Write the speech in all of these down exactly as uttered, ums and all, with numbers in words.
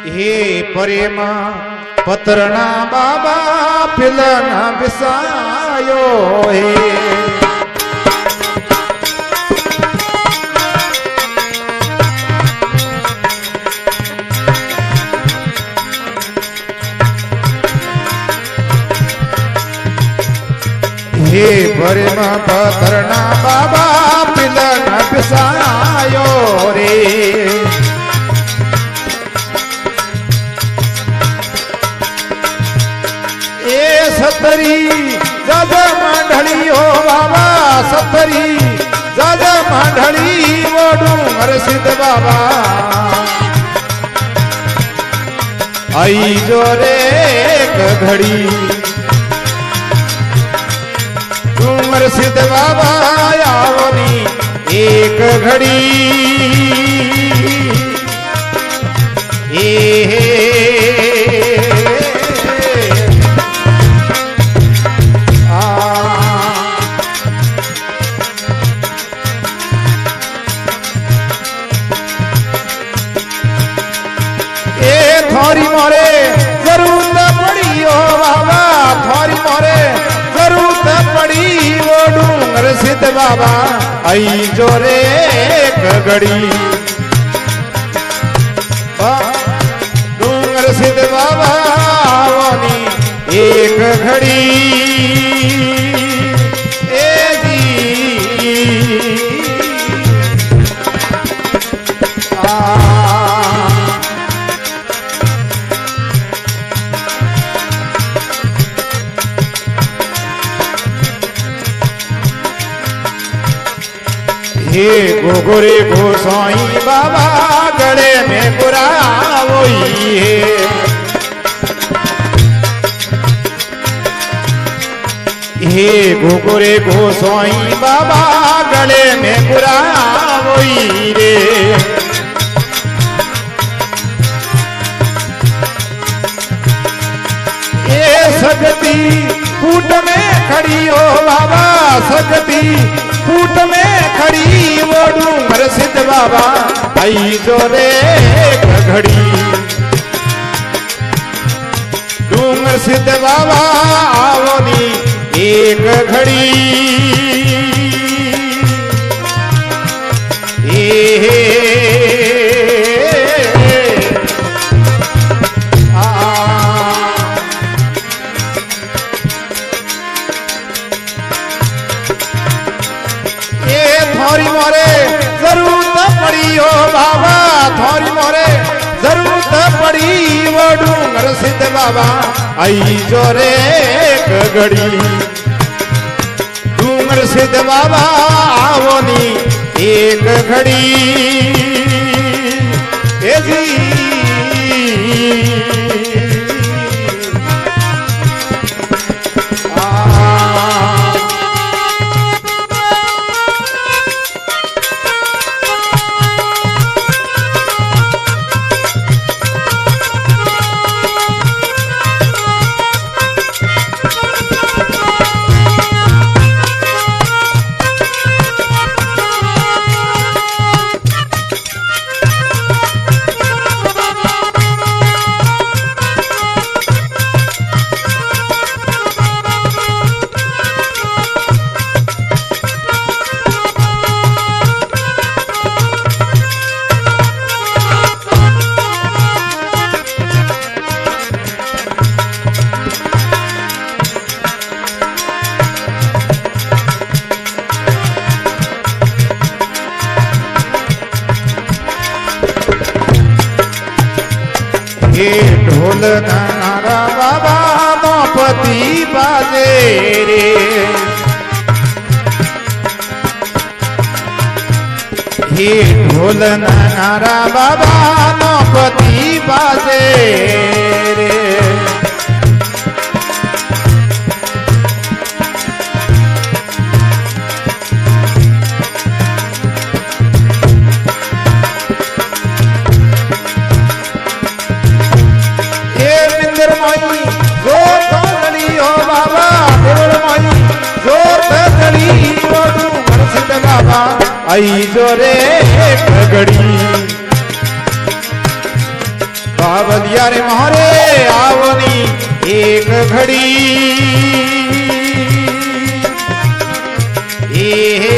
हे प्रेम पत्रना बाबा पिलना बिसायो हे हे प्रेम पत्रना बाबा पिलना बिसायो रे सतरी जज मंडलियो बाबा सतरी जज मंडली वो डूंगर सिद्ध बाबा आई जो रे एक घड़ी डूंगर सिद्ध बाबा आवनी एक घड़ी ए थोरी मोरे जरूरत पड़ी हो बाबा थोरी मोरे जरूरत पड़ी वो डूंगर सिद्ध बाबा आई जो रे एक घड़ी डूंगर सिद्ध बाबा आवनी एक घड़ी ए जी आ हे गोगोरे गोसाई बाबा गले में गुरावोई है हे गोगोरे गोसाई बाबा गले में गुरावोई रे ये सकती फूट में खड़ी हो बाबा सकती फूट में खड़ी वो डूंगर सिद्ध बाबा आई जो रे एक घड़ी डूंगर सिद्ध बाबा आवनी एक घड़ी ए थोरी मोरे जरूरत पड़ी हो बाबा थोरी मोरे जरूरत पड़ी वो डूंगर सिद्ध बाबा आई जो रे एक घड़ी डूंगर सिद्ध बाबा आवनी एक घड़ी ए जी हे ढोल नारा बाबा मोपती बाजे रे हे ढोल नारा बाबा मोपती बाजे रे आई जो रे एक घड़ी बाबलिया रे मारे आवनी एक घड़ी ए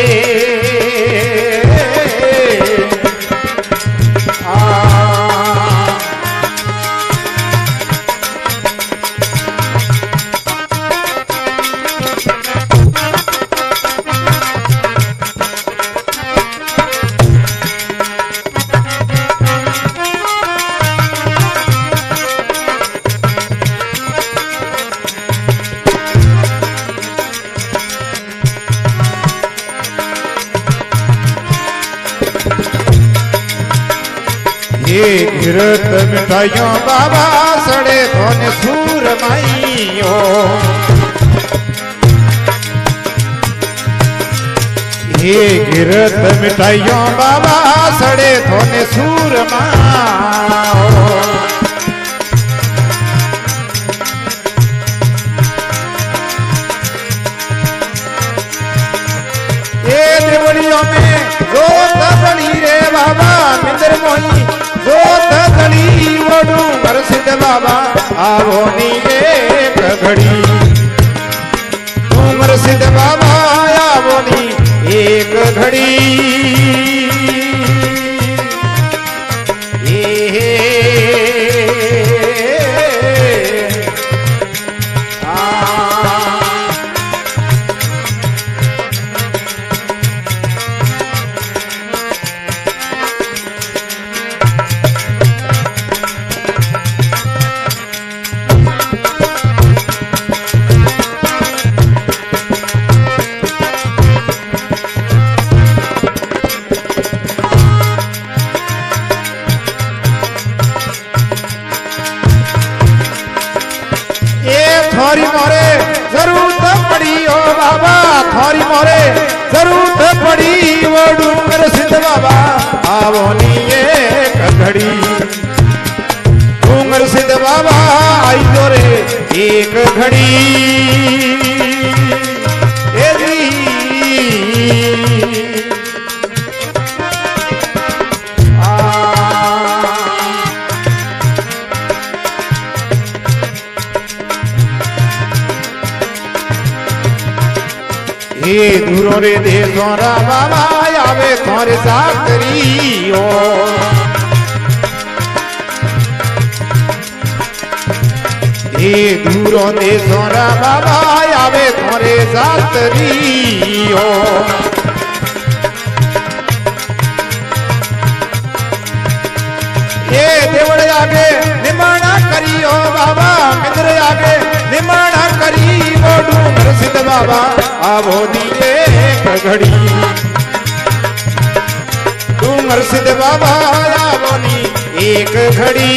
ये गिरत मिठाइयों बाबा सड़े धोने सूर माइयो ये गिरत मिठाइयों बाबा सड़े धोने सूर माओ ये देवड़ियों में रोत बड़ी रे बाबा मिंदर मोही रोत गली वडू सिद्ध बाबा आवो नी एक घड़ी उमर सिद्ध बाबा आवो नी एक घड़ी थोरी मोरे जरूरत पड़ी ओ बाबा थोरी मोरे जरूरत पड़ी वो डूंगर सिद्ध बाबा आवो नी एक घड़ी डूंगर सिद्ध बाबा आई तो रे एक घड़ी ए जी ये दूरो रे देशों रा बाबा आवे थोरे साकरियो ये दूरो देशों रा बाबा आवे थोरे साकरियो ये देवड़ आगे निमाना करियो बाबा मित्र आगे निमाना करी वो डूंगर सिद्ध बाबा आवो नी एक घड़ी डूंगर सिद्ध बाबा आवो नी एक घड़ी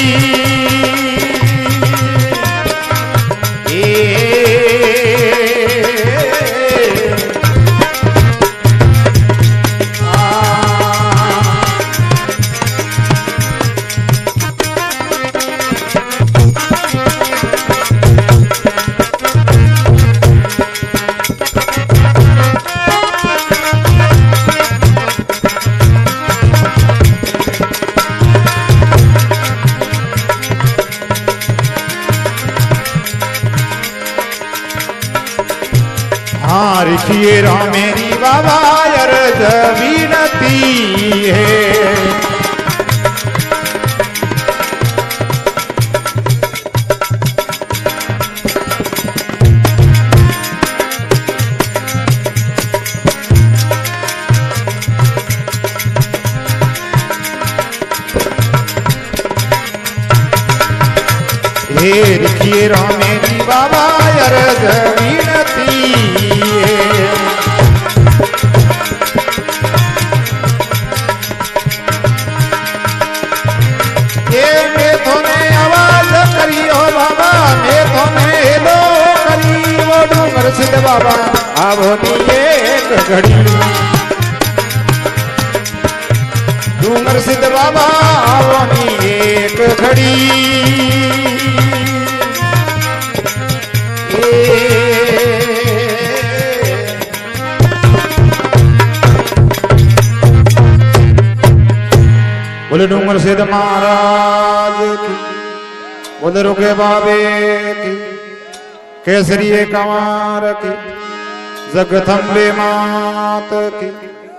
हाँ ऋषिए रो मेरी बाबा अर्ज विनती है हे ऋषिए रो मेरी बाबा अर्ज विनती सिद्ध बाबा आवो नी एक घड़ी डूंगर सिद्ध बाबा आवो नी एक घड़ी बोले बोले डूंगर सिद्ध महाराज की, बोले रुके बाबे की, केसरी कंवर की, जगदम्बे मात की।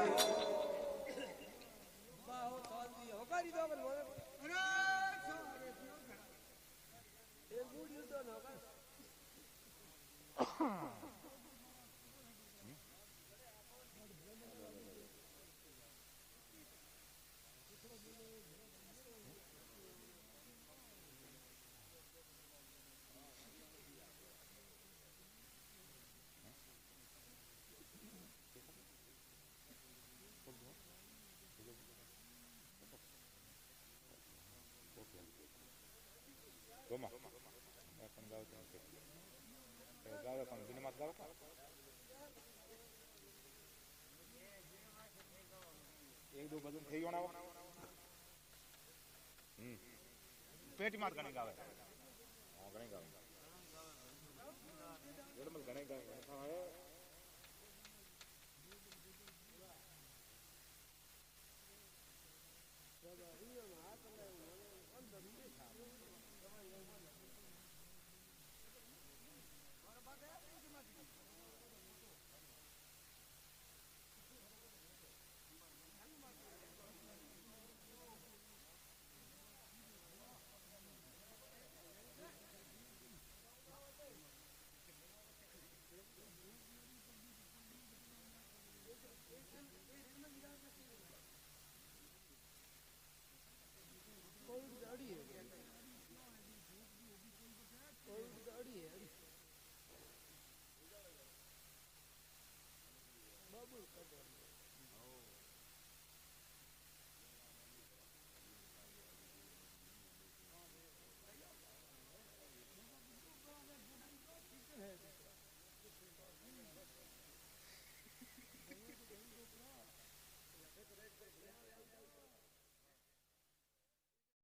एक दो भजन થઈ ગયો હમ પેટી માર ગણે ગાવે હા ગણે ગાવે એડમલ ગણે ગાવે હા હે